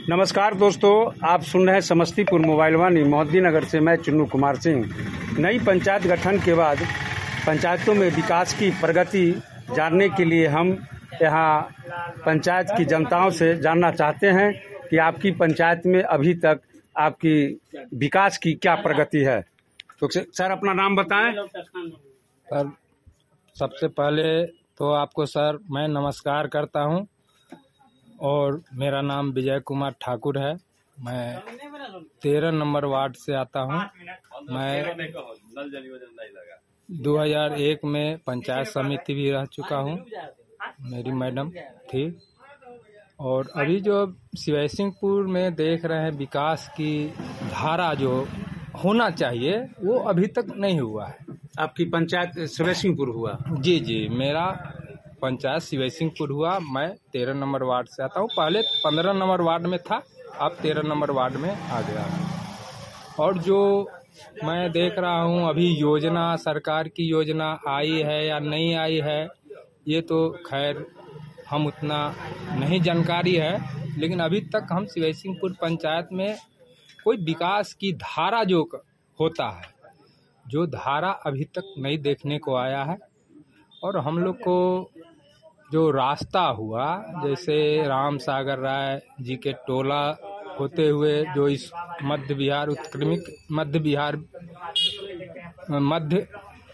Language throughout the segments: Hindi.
नमस्कार दोस्तों, आप सुन रहे हैं समस्तीपुर मोबाइल वाणी मोहद्दीनगर से। मैं चुन्नू कुमार सिंह। नई पंचायत गठन के बाद पंचायतों में विकास की प्रगति जानने के लिए हम यहाँ पंचायत की जनताओं से जानना चाहते हैं कि आपकी पंचायत में अभी तक आपकी विकास की क्या प्रगति है। तो सर अपना नाम बताएं। सर सबसे पहले तो आपको सर मैं नमस्कार करता हूं और मेरा नाम विजय कुमार ठाकुर है। मैं 13 नंबर वार्ड से आता हूं। मैं 2001 में पंचायत समिति भी रह चुका हूं, मेरी मैडम थी। और अभी जो शिवैसिंहपुर में देख रहे हैं विकास की धारा जो होना चाहिए वो अभी तक नहीं हुआ है। आपकी पंचायत शिवैसिंहपुर हुआ? जी, मेरा पंचायत शिवैसिंहपुर हुआ। मैं 13 नंबर वार्ड से आता हूँ। पहले 15 नंबर वार्ड में था, अब 13 नंबर वार्ड में आ गया। और जो मैं देख रहा हूँ अभी योजना, सरकार की योजना आई है या नहीं आई है ये तो खैर हम उतना नहीं जानकारी है, लेकिन अभी तक हम शिवैसिंहपुर पंचायत में कोई विकास की धारा जो होता है, जो धारा अभी तक नहीं देखने को आया है। और हम लोग को जो रास्ता हुआ, जैसे राम सागर राय जी के टोला होते हुए जो इस मध्य बिहार उत्क्रमिक मध्य बिहार मध्य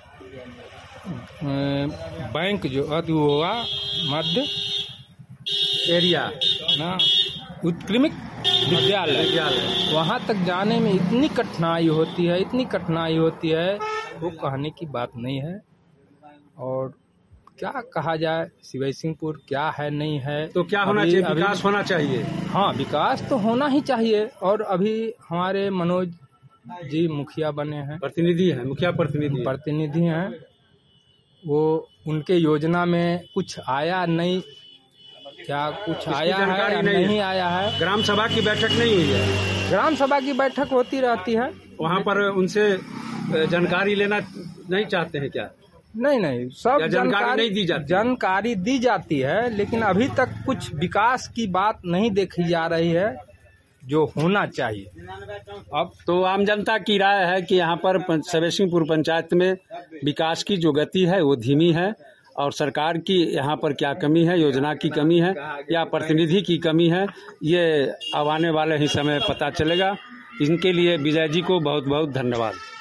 बैंक जो हुआ मध्य एरिया ना उत्क्रमिक विद्यालय, वहाँ तक जाने में इतनी कठिनाई होती है वो कहने की बात नहीं है। और क्या कहा जाए, शिवैसिंहपुर क्या है नहीं है। तो क्या होना चाहिए? विकास होना चाहिए। हाँ, विकास तो होना ही चाहिए। और अभी हमारे मनोज जी मुखिया बने हैं, प्रतिनिधि हैं, मुखिया प्रतिनिधि हैं। वो उनके योजना में कुछ आया नहीं, क्या कुछ आया है या नहीं आया है। ग्राम सभा की बैठक नहीं हुई है? ग्राम सभा की बैठक होती रहती है, वहाँ पर उनसे जानकारी लेना नहीं चाहते हैं क्या? नहीं, सब जानकारी नहीं दी जाती? जानकारी दी जाती है, लेकिन अभी तक कुछ विकास की बात नहीं देखी जा रही है जो होना चाहिए। अब तो आम जनता की राय है कि यहाँ पर शिवैसिंहपुर पंचायत में विकास की जो गति है वो धीमी है, और सरकार की यहाँ पर क्या कमी है, योजना की कमी है या प्रतिनिधि की कमी है, ये अब आने वाले ही समय पता चलेगा। इनके लिए विजय जी को बहुत बहुत धन्यवाद।